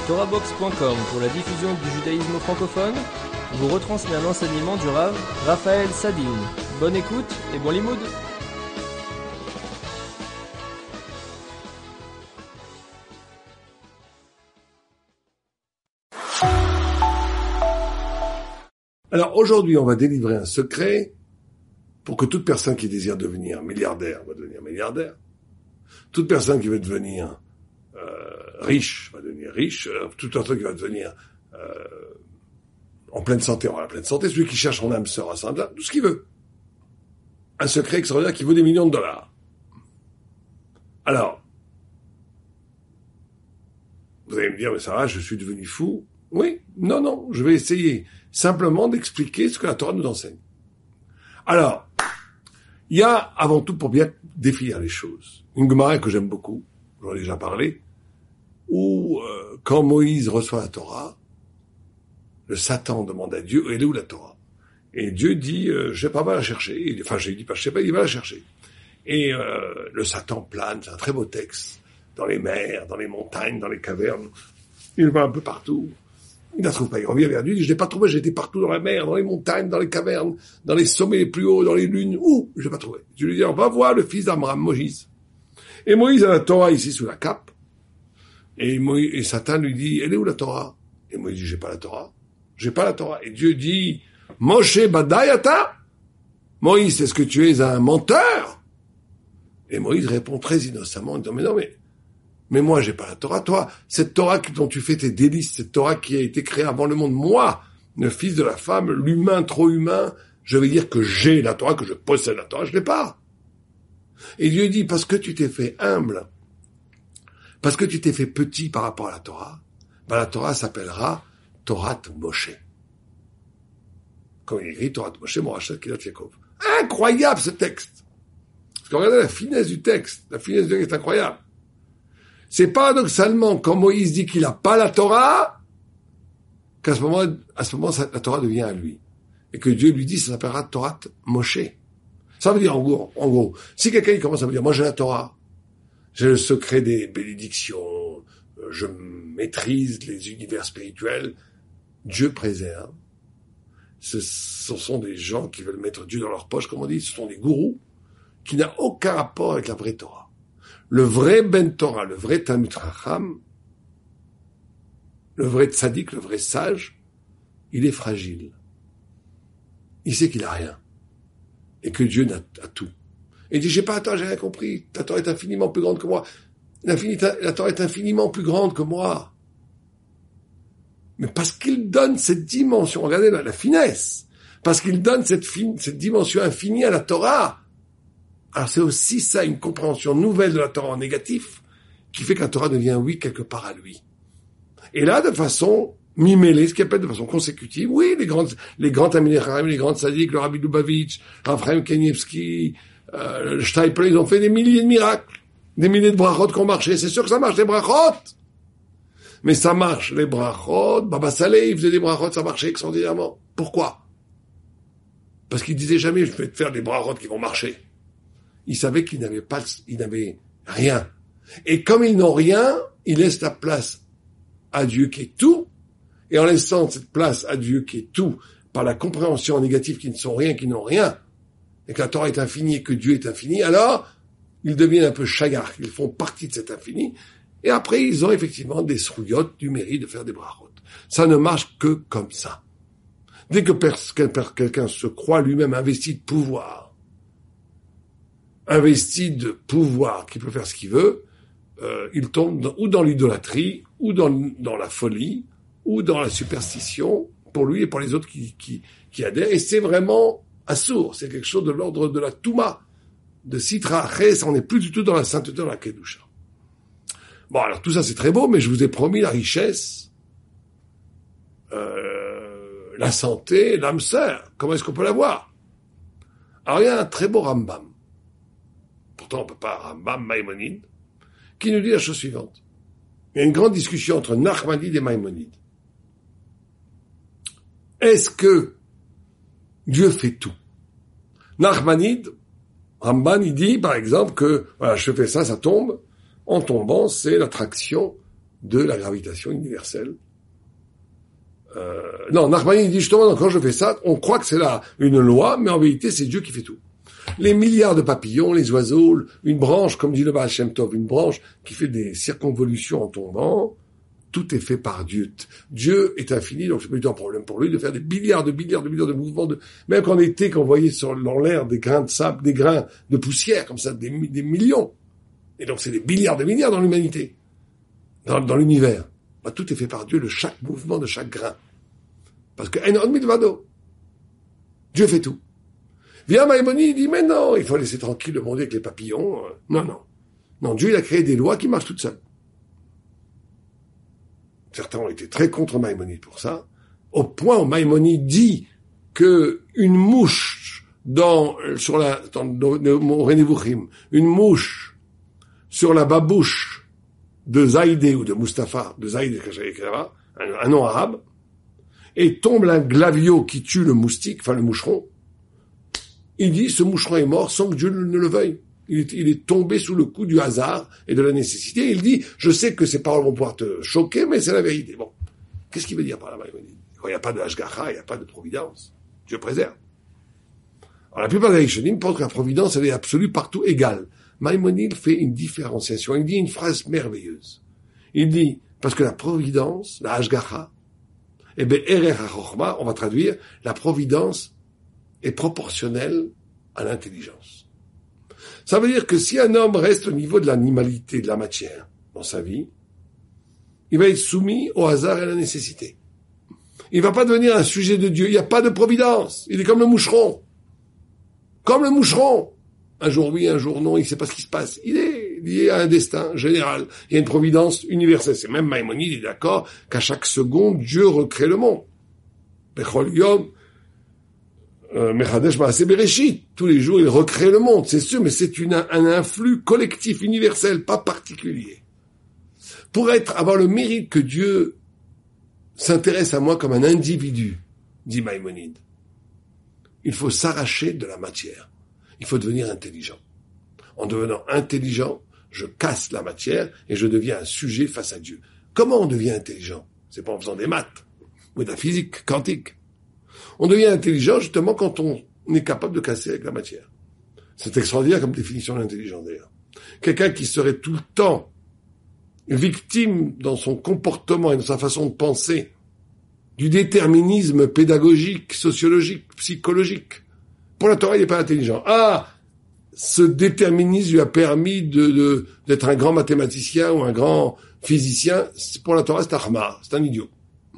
TorahBox.com pour la diffusion du judaïsme francophone vous retransmet un enseignement du Rav Raphaël Sadine. Bonne écoute et bon limoud. Alors aujourd'hui, on va délivrer un secret pour que toute personne qui désire devenir milliardaire va devenir milliardaire. Toute personne qui veut devenir riche va devenir riche. Toute personne qui va devenir en pleine santé aura la pleine santé. Celui qui cherche son âme sœur à Saint-Blanc, tout ce qu'il veut. Un secret extraordinaire qui vaut des millions de dollars. Alors, vous allez me dire, mais Sarah, je suis devenu fou. Oui, non, je vais essayer simplement d'expliquer ce que la Torah nous enseigne. Alors, il y a avant tout, pour bien définir les choses, une Gemara que j'aime beaucoup, j'en ai déjà parlé, où quand Moïse reçoit la Torah, le Satan demande à Dieu, elle est où la Torah? Et Dieu dit, je sais pas, va la chercher. Enfin, je dis pas, je sais pas, il va la chercher. Et le Satan plane, c'est un très beau texte, dans les mers, dans les montagnes, dans les cavernes, il va un peu partout. Il ne la trouve pas, il revient vers Dieu, il dit, je l'ai pas trouvé, j'étais partout dans la mer, dans les montagnes, dans les cavernes, dans les sommets les plus hauts, dans les lunes, où? Je l'ai pas trouvé. Je lui dis, on va voir le fils d'Amram, Moïse. Et Moïse a la Torah ici sous la cape, et Satan lui dit, elle est où la Torah? Et Moïse dit, j'ai pas la Torah. Et Dieu dit, Moshe Badayata? Moïse, est-ce que tu es un menteur? Et Moïse répond très innocemment, en disant, mais moi, j'ai pas la Torah. Toi, cette Torah dont tu fais tes délices, cette Torah qui a été créée avant le monde, moi, le fils de la femme, l'humain trop humain, je vais dire que j'ai la Torah, que je possède la Torah, je l'ai pas. Et Dieu dit, parce que tu t'es fait humble, parce que tu t'es fait petit par rapport à la Torah, la Torah s'appellera Torah Moshe. Comme il écrit Torah Moshe, Morachat Kilat Yaakov. Incroyable ce texte. Parce que regardez la finesse du texte. La finesse du texte est incroyable. C'est paradoxalement quand Moïse dit qu'il n'a pas la Torah, qu'à ce moment, la Torah devient à lui. Et que Dieu lui dit, ça s'appellera Torah Moshe. Ça veut dire, en gros, si quelqu'un commence à me dire, moi j'ai la Torah, j'ai le secret des bénédictions, je maîtrise les univers spirituels, Dieu préserve. Ce sont des gens qui veulent mettre Dieu dans leur poche, comme on dit, ce sont des gourous, qui n'ont aucun rapport avec la vraie Torah. Le vrai Ben Torah, le vrai Talmid Chacham, le vrai tzaddik, le vrai sage, il est fragile. Il sait qu'il a rien. Et que Dieu a tout. Et il dit, j'ai rien compris. Ta Torah est infiniment plus grande que moi. La Torah est infiniment plus grande que moi. Mais parce qu'il donne cette dimension, regardez la finesse, parce qu'il donne cette dimension infinie à la Torah. Alors c'est aussi ça, une compréhension nouvelle de la Torah en négatif, qui fait que la Torah devient, oui, quelque part à lui. Et là, de façon mimélée, ce qu'il appelle de façon consécutive, oui, les grands Talmidei Chacham, les grands tzaddik, le Rabbi Lubavitch, Raphaël Kanievski, le Steipler, ils ont fait des milliers de miracles, des milliers de brachot qui ont marché. C'est sûr que ça marche, les brachot! Mais ça marche, les brachot, Baba Saleh, il faisait des brachot, ça marchait extraordinairement. Pourquoi? Parce qu'il disait jamais, je vais te faire des brachot qui vont marcher. Il savait qu'il n'avait rien. Et comme ils n'ont rien, il laisse la place à Dieu qui est tout, et en laissant cette place à Dieu qui est tout, par la compréhension négative qu'ils ne sont rien, qu'ils n'ont rien, et que la Torah est infinie et que Dieu est infini, alors, ils deviennent un peu chagar, ils font partie de cet infini, et après, ils ont effectivement des srouillottes du mérite de faire des brachot. Ça ne marche que comme ça. Dès que quelqu'un se croit lui-même investi de pouvoir, qui peut faire ce qu'il veut, il tombe ou dans l'idolâtrie, ou dans la folie, ou dans la superstition, pour lui et pour les autres qui adhèrent. Et c'est vraiment assourd. C'est quelque chose de l'ordre de la Touma, de Sitra Ches. On n'est plus du tout dans la sainteté de la Kedusha. Bon, alors tout ça c'est très beau, mais je vous ai promis la richesse, la santé, l'âme sœur. Comment est-ce qu'on peut l'avoir? Alors il y a un très beau Rambam. Pourtant on peut pas Rambam Maïmonide, qui nous dit la chose suivante. Il y a une grande discussion entre Nachmanide et Maïmonide. Est-ce que Dieu fait tout? Nachmanide, il dit par exemple que voilà, je fais ça, ça tombe. En tombant, c'est l'attraction de la gravitation universelle. Non, Nachmanides dit justement, quand je fais ça, on croit que c'est là une loi, mais en vérité, c'est Dieu qui fait tout. Les milliards de papillons, les oiseaux, une branche, comme dit le Baal Shem Tov, une branche qui fait des circonvolutions en tombant, tout est fait par Dieu. Dieu est infini, donc c'est pas du tout un problème pour lui de faire des milliards de mouvements même qu'en été, quand on voyait dans l'air des grains de sable, des grains de poussière, comme ça, des millions. Et donc c'est des milliards dans l'humanité, dans l'univers. Bah, tout est fait par Dieu, de chaque mouvement, de chaque grain. Parce que En Od Milvado. Dieu fait tout. Vient Maïmonide, il dit, mais non, il faut laisser tranquille le monde avec les papillons. Non, Dieu, il a créé des lois qui marchent toutes seules. Certains ont été très contre Maïmonide pour ça, au point où Maïmonide dit que une mouche dans une mouche sur la babouche de Zaïdé ou de Mustapha, de Zaïdé, un nom arabe, et tombe un glavio qui tue le moustique, enfin le moucheron, il dit, ce moucheron est mort sans que Dieu ne le veuille. Il est tombé sous le coup du hasard et de la nécessité. Il dit, je sais que ces paroles vont pouvoir te choquer, mais c'est la vérité. Bon. Qu'est-ce qu'il veut dire par là, Maïmonide? Il n'y a pas de Hashgacha, il n'y a pas de providence. Dieu préserve. Alors, la plupart des Rishonim pensent que la providence, elle est absolue partout égale. Maïmonide fait une différenciation. Il dit une phrase merveilleuse. Il dit, parce que la providence, la Hashgacha, Erer HaChochma, on va traduire, la providence est proportionnelle à l'intelligence. Ça veut dire que si un homme reste au niveau de l'animalité, de la matière, dans sa vie, il va être soumis au hasard et à la nécessité. Il va pas devenir un sujet de Dieu. Il n'y a pas de providence. Il est comme le moucheron. Comme le moucheron. Un jour oui, un jour non, il ne sait pas ce qui se passe. Il est lié à un destin général. Il y a une providence universelle. C'est même Maïmonide, il est d'accord qu'à chaque seconde, Dieu recrée le monde. Bechol Yom, Mechadesh Maaseh Bereshit. Tous les jours, il recrée le monde, c'est sûr, mais c'est un influx collectif, universel, pas particulier. Pour avoir le mérite que Dieu s'intéresse à moi comme un individu, dit Maïmonide, il faut s'arracher de la matière. Il faut devenir intelligent. En devenant intelligent, je casse la matière et je deviens un sujet face à Dieu. Comment on devient intelligent? C'est pas en faisant des maths ou de la physique quantique. On devient intelligent justement quand on est capable de casser avec la matière. C'est extraordinaire comme définition de l'intelligence d'ailleurs. Quelqu'un qui serait tout le temps victime dans son comportement et dans sa façon de penser du déterminisme pédagogique, sociologique, psychologique. Pour la Torah, il n'est pas intelligent. Ce déterminisme lui a permis d'être un grand mathématicien ou un grand physicien. Pour la Torah, c'est un Ahmar, c'est un idiot.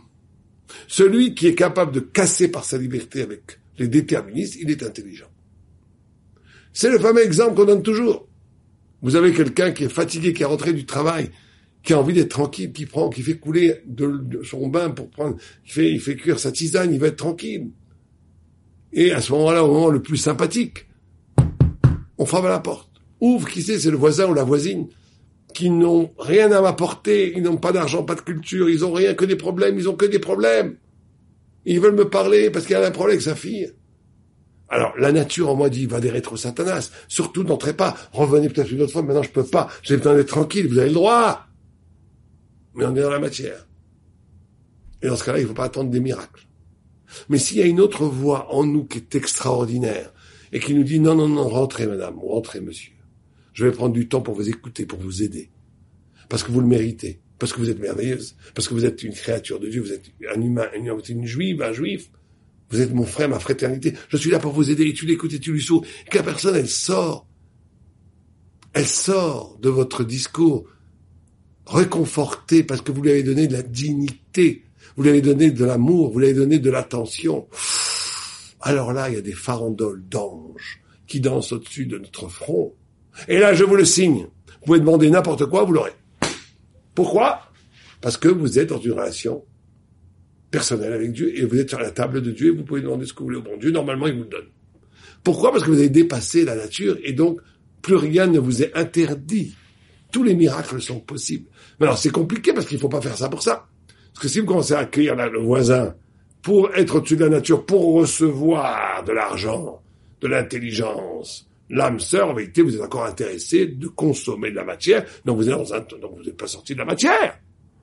Celui qui est capable de casser par sa liberté avec les déterministes, il est intelligent. C'est le fameux exemple qu'on donne toujours. Vous avez quelqu'un qui est fatigué, qui est rentré du travail, qui a envie d'être tranquille, qui fait couler de son bain pour prendre, il fait cuire sa tisane, il va être tranquille. Et à ce moment-là, au moment le plus sympathique, on frappe à la porte. Ouvre, qui sait, c'est le voisin ou la voisine, qui n'ont rien à m'apporter, ils n'ont pas d'argent, pas de culture, ils ont rien que des problèmes, ils ont que des problèmes. Ils veulent me parler parce qu'il y a un problème avec sa fille. Alors, la nature en moi dit, va des rétro-satanas, surtout n'entrez pas, revenez peut-être une autre fois, maintenant je peux pas, j'ai besoin d'être tranquille, vous avez le droit. Mais on est dans la matière. Et dans ce cas-là, il ne faut pas attendre des miracles. Mais s'il y a une autre voix en nous qui est extraordinaire, et qui nous dit, non, rentrez madame, ou rentrez monsieur. Je vais prendre du temps pour vous écouter, pour vous aider. Parce que vous le méritez. Parce que vous êtes merveilleuse. Parce que vous êtes une créature de Dieu. Vous êtes un humain, une juive, un juif. Vous êtes mon frère, ma fraternité. Je suis là pour vous aider. Et tu l'écoutes et tu lui sauves. Et que la personne, elle sort de votre discours réconfortée parce que vous lui avez donné de la dignité. Vous lui avez donné de l'amour. Vous lui avez donné de l'attention. Alors là, il y a des farandoles d'anges qui dansent au-dessus de notre front. Et là, je vous le signe. Vous pouvez demander n'importe quoi, vous l'aurez. Pourquoi? Parce que vous êtes dans une relation personnelle avec Dieu et vous êtes sur la table de Dieu et vous pouvez demander ce que vous voulez au bon Dieu. Normalement, il vous le donne. Pourquoi? Parce que vous avez dépassé la nature et donc plus rien ne vous est interdit. Tous les miracles sont possibles. Mais alors, c'est compliqué parce qu'il ne faut pas faire ça pour ça. Parce que si vous commencez à accueillir le voisin pour être au-dessus de la nature, pour recevoir de l'argent, de l'intelligence, l'âme sœur, en vérité, vous êtes encore intéressé de consommer de la matière, donc vous n'êtes pas sorti de la matière.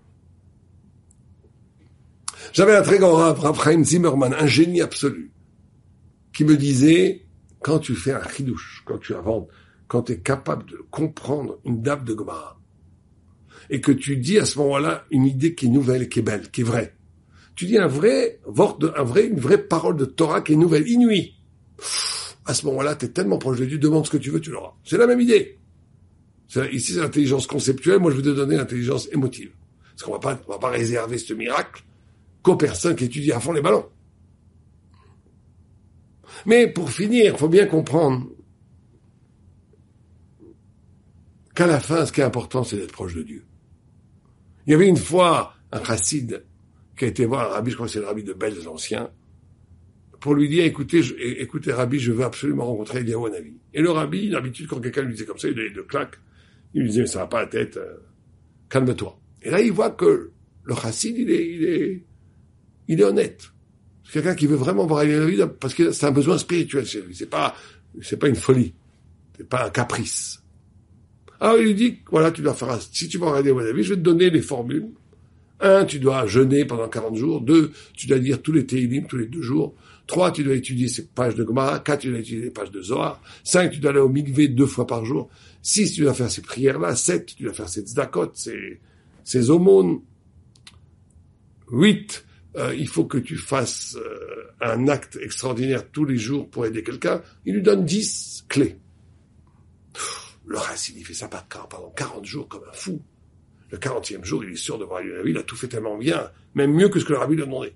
J'avais un très grand Rav Chaim Zimmerman, un génie absolu, qui me disait, quand tu fais un chidouche, quand tu inventes, quand tu es capable de comprendre une date de Gemara, et que tu dis à ce moment-là une idée qui est nouvelle, qui est belle, qui est vraie, tu dis une vraie parole de Torah qui est nouvelle, inouïe. À ce moment-là, tu es tellement proche de Dieu, demande ce que tu veux, tu l'auras. C'est la même idée. Ici, c'est l'intelligence conceptuelle, moi je vais te donner l'intelligence émotive. Parce qu'on va pas réserver ce miracle qu'aux personnes qui étudient à fond les ballons. Mais pour finir, il faut bien comprendre qu'à la fin, ce qui est important, c'est d'être proche de Dieu. Il y avait une fois un chassid qui a été voir un rabbi, je crois que c'est le rabbi de Belz ancien, pour lui dire, écoutez rabbi, je veux absolument rencontrer Eliyahu Hanavi. Et le rabbi, d'habitude, quand quelqu'un lui disait comme ça, il donnait deux claques, il lui disait, mais ça va pas la tête, calme-toi. Et là, il voit que le chassid, il est honnête. C'est quelqu'un qui veut vraiment voir Eliyahu Hanavi parce que c'est un besoin spirituel chez lui. C'est pas une folie. C'est pas un caprice. Alors, il lui dit, voilà, tu dois faire, si tu vas voir Eliyahu Hanavi, je vais te donner les formules. 1, tu dois jeûner pendant 40 jours. 2, tu dois lire tous les Tehillim, tous les 2 jours. 3, tu dois étudier ces pages de Gemara. 4, tu dois étudier les pages de Zohar. 5, tu dois aller au mikvé 2 fois par jour. 6, tu dois faire ces prières-là. 7, tu dois faire ces tzedakot, ces aumônes. 8, il faut que tu fasses un acte extraordinaire tous les jours pour aider quelqu'un. Il lui donne 10 clés. Le Racine, il fait ça pendant 40 jours comme un fou. Le 40e jour, il est sûr de voir Eliyahu Hanavi, il a tout fait tellement bien, même mieux que ce que le rabbi lui a demandé.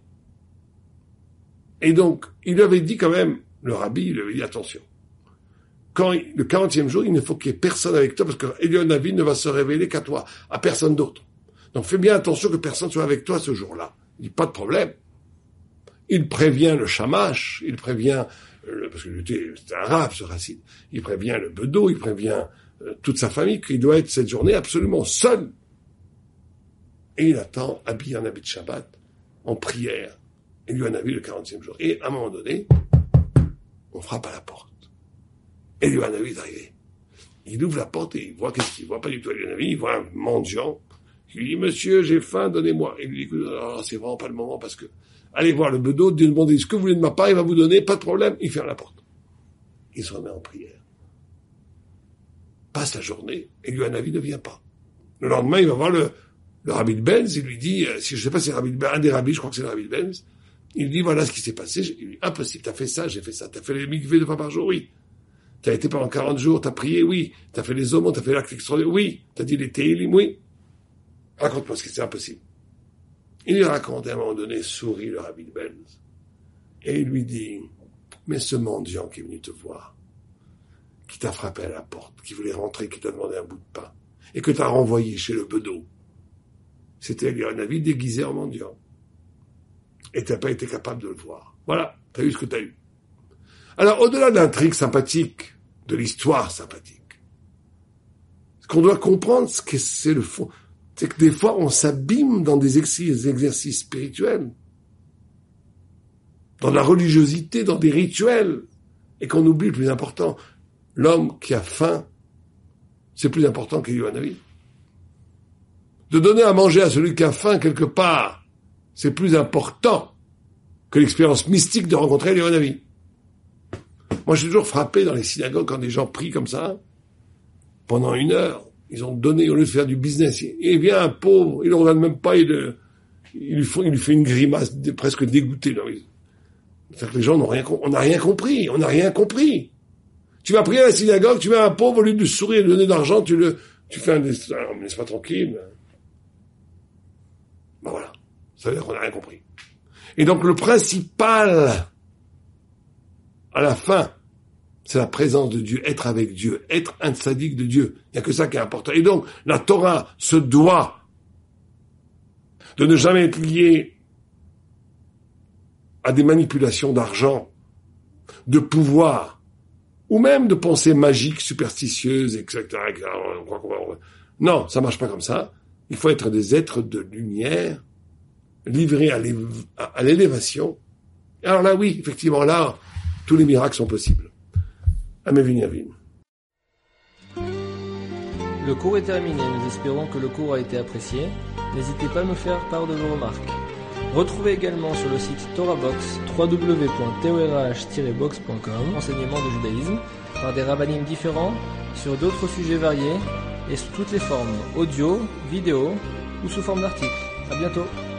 Et donc, il lui avait dit quand même, le rabbi, il lui avait dit attention. Le 40e jour, il ne faut qu'il y ait personne avec toi, parce que Eliyahu Hanavi ne va se révéler qu'à toi, à personne d'autre. Donc fais bien attention que personne soit avec toi ce jour-là. Il dit pas de problème. Il prévient le shamash, il prévient, parce que c'était un rave ce racine, il prévient le bedeau, il prévient toute sa famille qu'il doit être cette journée absolument seul. Et il attend, habillé en habit de Shabbat, en prière. Eliyahu Hanavi le 40e jour. Et à un moment donné, on frappe à la porte. Eliyahu Hanavi est arrivé. Il ouvre la porte et il voit qu'est-ce qu'il voit, pas du tout Eliyahu Hanavi, il voit un mendiant. Il lui dit, monsieur, j'ai faim, donnez-moi. Et il lui dit, oh, c'est vraiment pas le moment parce que, allez voir le bedeau, demandez ce que vous voulez de ma part, il va vous donner, pas de problème, il ferme la porte. Il se remet en prière. Passe la journée, Eliyahu Hanavi ne vient pas. Le lendemain, il va voir le rabbi de Benz, il lui dit, si je sais pas si c'est un des rabbis, je crois que c'est le rabbi de Benz, il lui dit, voilà ce qui s'est passé, il lui dit, impossible, t'as fait ça, j'ai fait ça, t'as fait les mikvés 2 fois par jour, oui. T'as été pendant 40 jours, t'as prié, oui. T'as fait les aumônes, t'as fait l'acte extraordinaire, oui. T'as dit les Tehillim, oui. Raconte-moi ce que c'est impossible. Il lui raconte, à un moment donné, sourit le rabbi de Benz, et il lui dit, mais ce mendiant qui est venu te voir, qui t'a frappé à la porte, qui voulait rentrer, qui t'a demandé un bout de pain, et que t'as renvoyé chez le bedeau, c'était Eliyahu Hanavi déguisé en mendiant. Et t'as pas été capable de le voir. Voilà, t'as eu ce que t'as eu. Alors, au-delà de l'intrigue sympathique, de l'histoire sympathique, ce qu'on doit comprendre, ce que c'est le fond, c'est que des fois, on s'abîme dans des exercices spirituels, dans la religiosité, dans des rituels, et qu'on oublie le plus important. L'homme qui a faim, c'est plus important qu'Eliyahu Hanavi. De donner à manger à celui qui a faim quelque part, c'est plus important que l'expérience mystique de rencontrer Eliyahu Hanavi. Moi, je suis toujours frappé dans les synagogues quand des gens prient comme ça, pendant 1 heure, ils ont donné, au lieu de faire du business, et vient un pauvre, il ne le regarde même pas, il lui fait une grimace presque dégoûtée. C'est-à-dire que les gens on n'a rien compris. Tu vas prier à la synagogue, tu mets un pauvre, au lieu de sourire et de donner de l'argent, tu fais un destin, me laisse pas tranquille. Ben voilà. Ça veut dire qu'on n'a rien compris. Et donc, le principal, à la fin, c'est la présence de Dieu, être avec Dieu, être un tzaddik de Dieu. Il n'y a que ça qui est important. Et donc, la Torah se doit de ne jamais être liée à des manipulations d'argent, de pouvoir, ou même de pensées magiques, superstitieuses, etc. Non, ça marche pas comme ça. Il faut être des êtres de lumière, livrés à l'élévation. Alors là, oui, effectivement, là, tous les miracles sont possibles. Amen, Yavin. Le cours est terminé, nous espérons que le cours a été apprécié. N'hésitez pas à nous faire part de vos remarques. Retrouvez également sur le site TorahBox www.torah-box.com enseignements de judaïsme par des rabbinim différents sur d'autres sujets variés et sous toutes les formes, audio, vidéo ou sous forme d'articles. À bientôt.